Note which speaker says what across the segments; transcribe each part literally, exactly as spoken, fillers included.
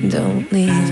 Speaker 1: don't leave.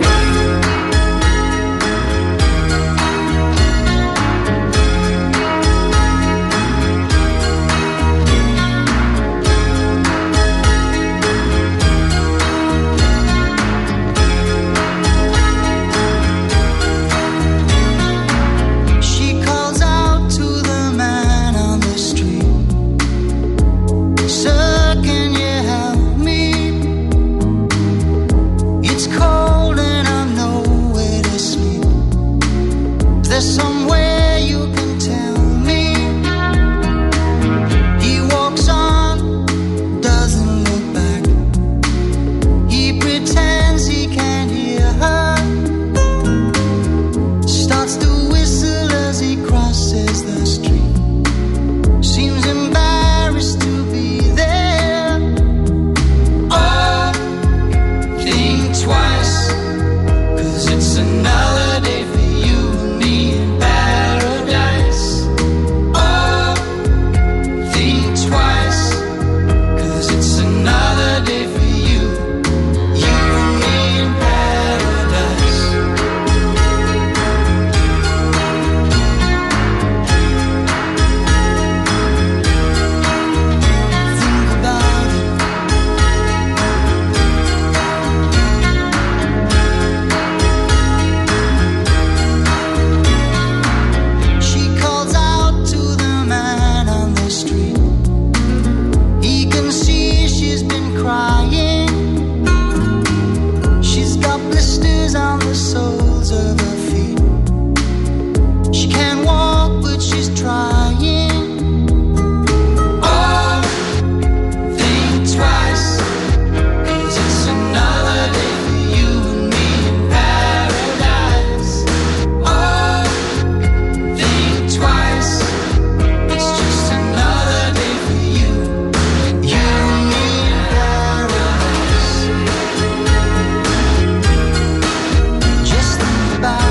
Speaker 2: About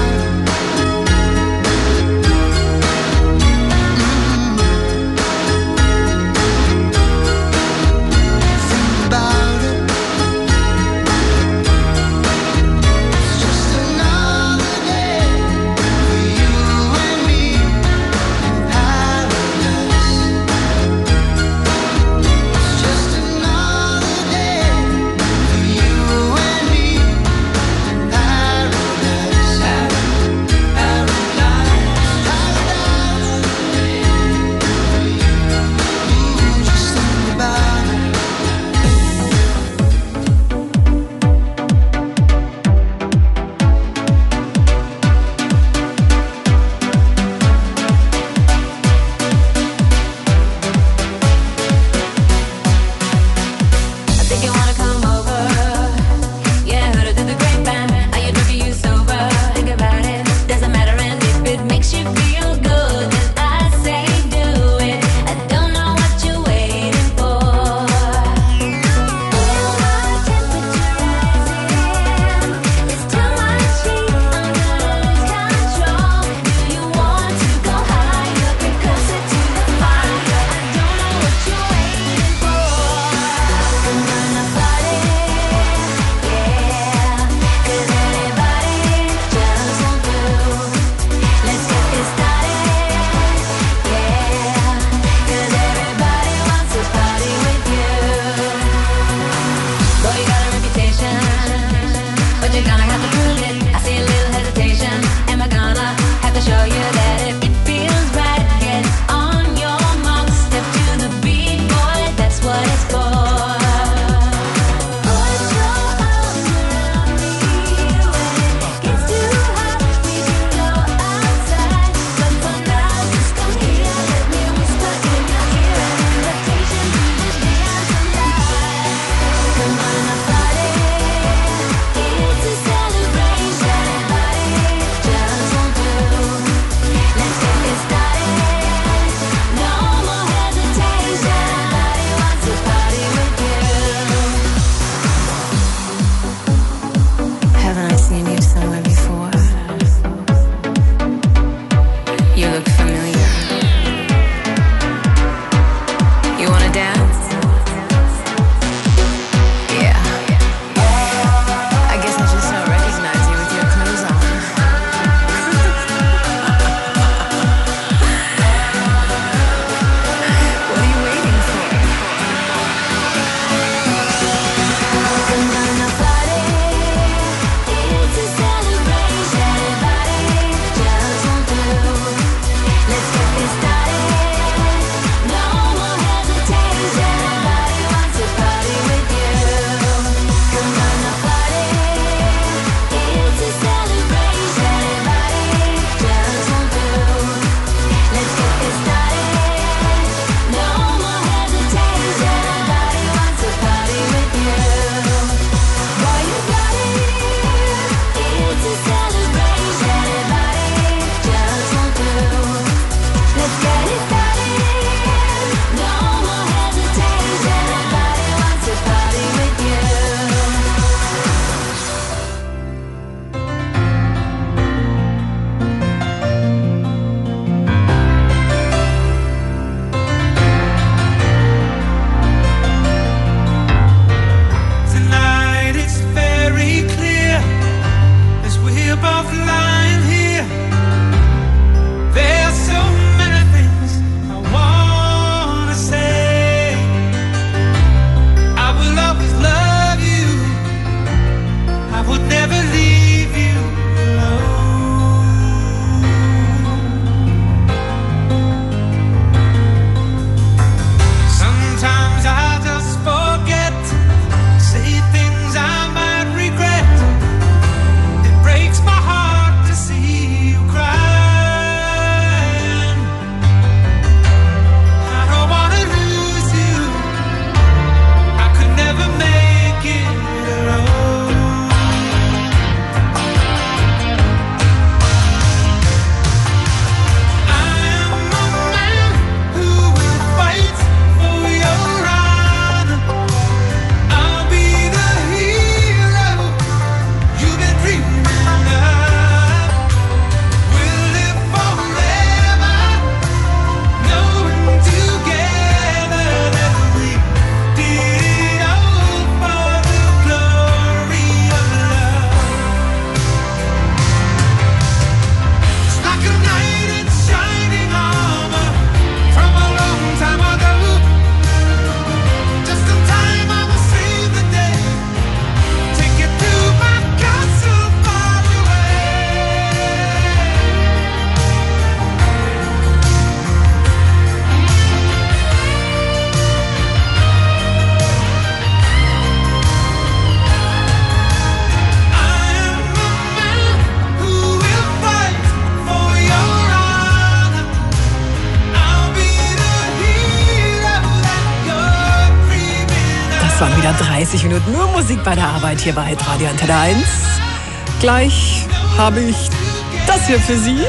Speaker 1: dreißig Minuten nur Musik bei der Arbeit hier bei Radio Antenne eins. Gleich habe ich das hier für Sie.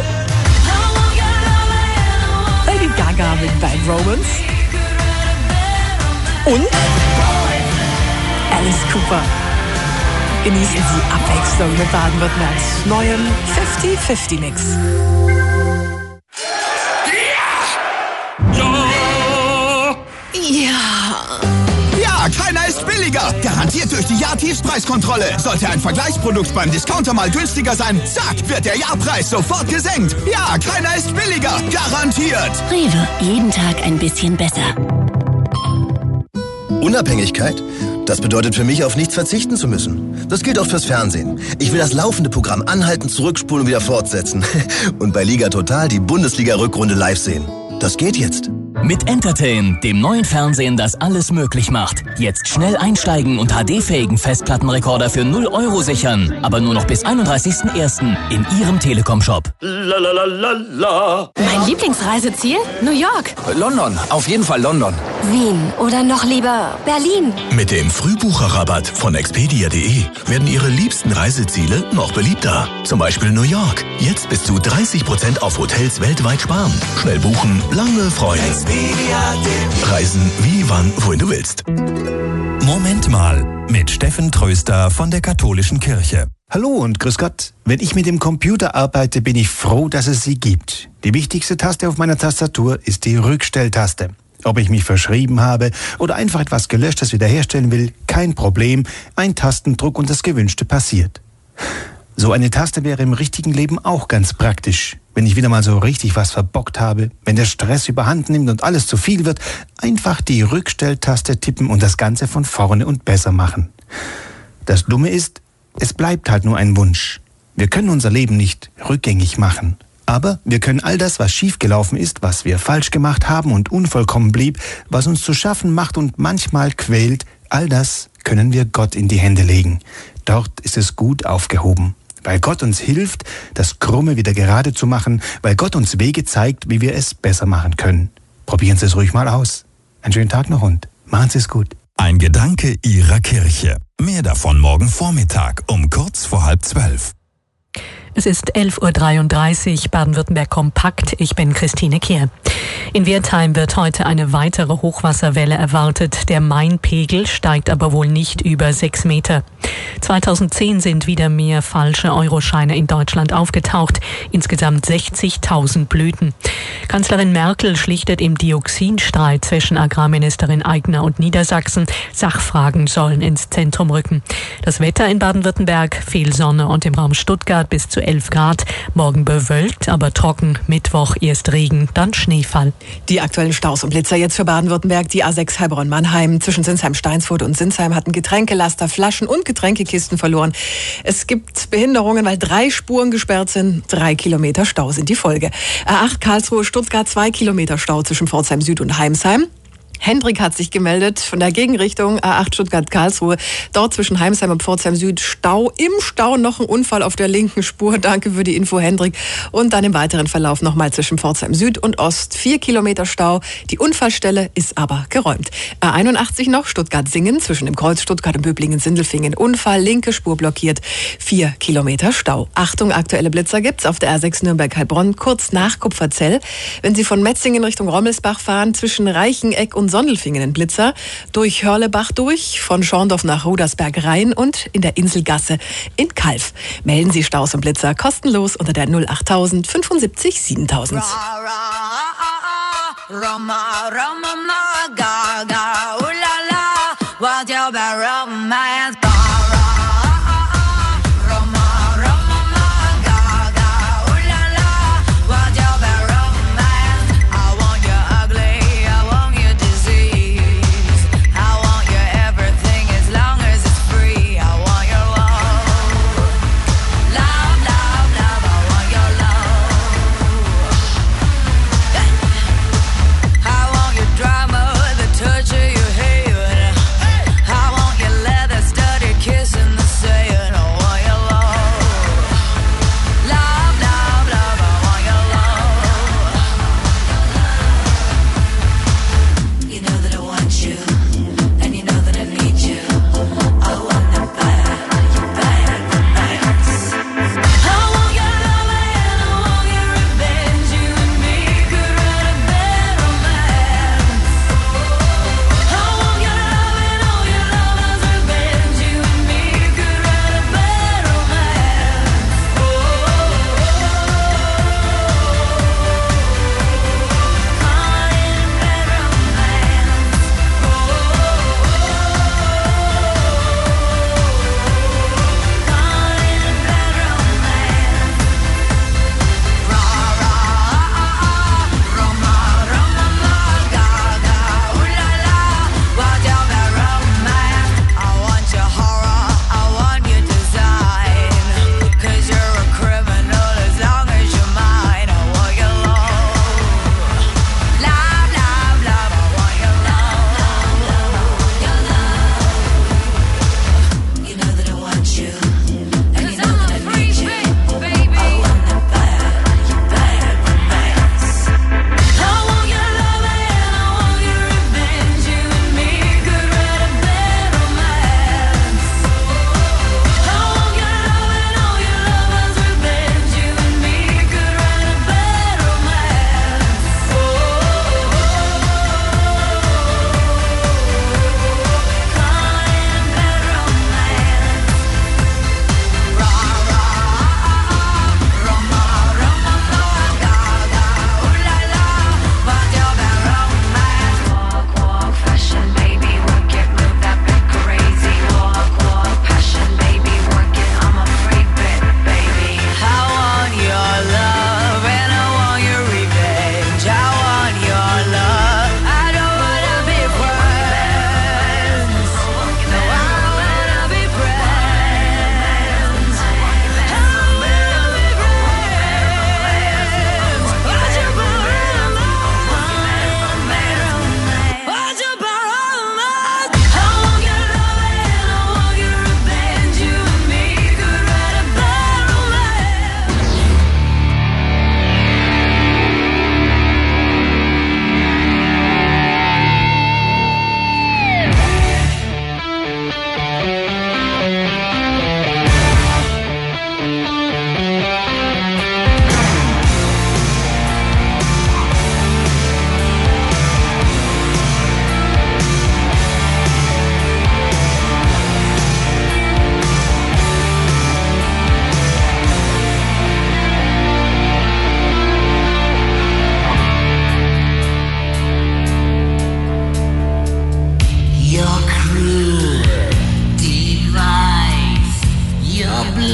Speaker 1: Lady Gaga mit Bad Romance. Und Alice Cooper. Genießen Sie Abwechslung mit Baden-Württembergs neuem fünfzig fünfzig Mix.
Speaker 2: Keiner ist billiger. Garantiert durch die Jahr-Tiefspreiskontrolle. Sollte ein Vergleichsprodukt beim Discounter mal günstiger sein, zack, wird der Jahrpreis sofort gesenkt. Ja, keiner ist billiger. Garantiert.
Speaker 3: Rewe, jeden Tag ein bisschen besser.
Speaker 4: Unabhängigkeit? Das bedeutet für mich, auf nichts verzichten zu müssen. Das gilt auch fürs Fernsehen. Ich will das laufende Programm anhalten, zurückspulen und wieder fortsetzen. Und bei Liga Total die Bundesliga-Rückrunde live sehen. Das geht jetzt.
Speaker 5: Mit Entertain, dem neuen Fernsehen, das alles möglich macht. Jetzt schnell einsteigen und H D-fähigen Festplattenrekorder für null Euro sichern. Aber nur noch bis einunddreißigsten ersten in Ihrem Telekom-Shop.
Speaker 3: Mein Lieblingsreiseziel? New York.
Speaker 6: London, auf jeden Fall London.
Speaker 3: Wien oder noch lieber Berlin.
Speaker 7: Mit dem Frühbucherrabatt von Expedia punkt de werden Ihre liebsten Reiseziele noch beliebter. Zum Beispiel New York. Jetzt bis zu dreißig Prozent auf Hotels weltweit sparen. Schnell buchen, lange freuen. Reisen wie, wann, wohin du willst.
Speaker 8: Moment mal, mit Steffen Tröster von der Katholischen Kirche.
Speaker 9: Hallo und grüß Gott. Wenn ich mit dem Computer arbeite, bin ich froh, dass es sie gibt. Die wichtigste Taste auf meiner Tastatur ist die Rückstelltaste. Ob ich mich verschrieben habe oder einfach etwas Gelöschtes wiederherstellen will, kein Problem. Ein Tastendruck und das Gewünschte passiert. So eine Taste wäre im richtigen Leben auch ganz praktisch. Wenn ich wieder mal so richtig was verbockt habe, wenn der Stress überhand nimmt und alles zu viel wird, einfach die Rückstelltaste tippen und das Ganze von vorne und besser machen. Das Dumme ist, es bleibt halt nur ein Wunsch. Wir können unser Leben nicht rückgängig machen. Aber wir können all das, was schiefgelaufen ist, was wir falsch gemacht haben und unvollkommen blieb, was uns zu schaffen macht und manchmal quält, all das können wir Gott in die Hände legen. Dort ist es gut aufgehoben. Weil Gott uns hilft, das Krumme wieder gerade zu machen, weil Gott uns Wege zeigt, wie wir es besser machen können. Probieren Sie es ruhig mal aus. Einen schönen Tag noch und machen Sie es gut.
Speaker 8: Ein Gedanke Ihrer Kirche. Mehr davon morgen Vormittag um kurz vor halb zwölf.
Speaker 10: Es ist elf Uhr dreiunddreißig, Baden-Württemberg kompakt. Ich bin Christine Kehr. In Wertheim wird heute eine weitere Hochwasserwelle erwartet. Der Mainpegel steigt aber wohl nicht über sechs Meter. zweitausendzehn sind wieder mehr falsche Euroscheine in Deutschland aufgetaucht. Insgesamt sechzigtausend Blüten. Kanzlerin Merkel schlichtet im Dioxinstreit zwischen Agrarministerin Aigner und Niedersachsen. Sachfragen sollen ins Zentrum rücken. Das Wetter in Baden-Württemberg, viel Sonne und im Raum Stuttgart bis zu elf Grad. Morgen bewölkt, aber trocken. Mittwoch erst Regen, dann Schneefall.
Speaker 1: Die aktuellen Staus und Blitzer jetzt für Baden-Württemberg. Die A sechs Heilbronn-Mannheim zwischen Sinsheim-Steinsfurt und Sinsheim hatten Getränkelaster, Flaschen und Getränkekisten verloren. Es gibt Behinderungen, weil drei Spuren gesperrt sind. Drei Kilometer Stau sind die Folge. A acht Karlsruhe-Stuttgart, zwei Kilometer Stau zwischen Pforzheim Süd und Heimsheim. Hendrik hat sich gemeldet von der Gegenrichtung A acht Stuttgart-Karlsruhe. Dort zwischen Heimsheim und Pforzheim Süd Stau. Im Stau noch ein Unfall auf der linken Spur. Danke für die Info, Hendrik. Und dann im weiteren Verlauf nochmal zwischen Pforzheim Süd und Ost. Vier Kilometer Stau. Die Unfallstelle ist aber geräumt. A einundachtzig noch Stuttgart-Singen zwischen dem Kreuz Stuttgart und Böblingen-Sindelfingen. Unfall, linke Spur blockiert. Vier Kilometer Stau. Achtung, aktuelle Blitzer gibt's auf der A sechs Nürnberg-Heilbronn kurz nach Kupferzell. Wenn Sie von Metzingen Richtung Rommelsbach fahren, zwischen Reicheneck und Sondelfingen ein Blitzer, durch Hörlebach durch, von Schorndorf nach Rudersberg rein und in der Inselgasse in Kalf. Melden Sie Staus und Blitzer kostenlos unter der null achttausend fünfundsiebzig siebentausend.
Speaker 11: Drama, the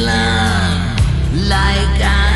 Speaker 11: love like I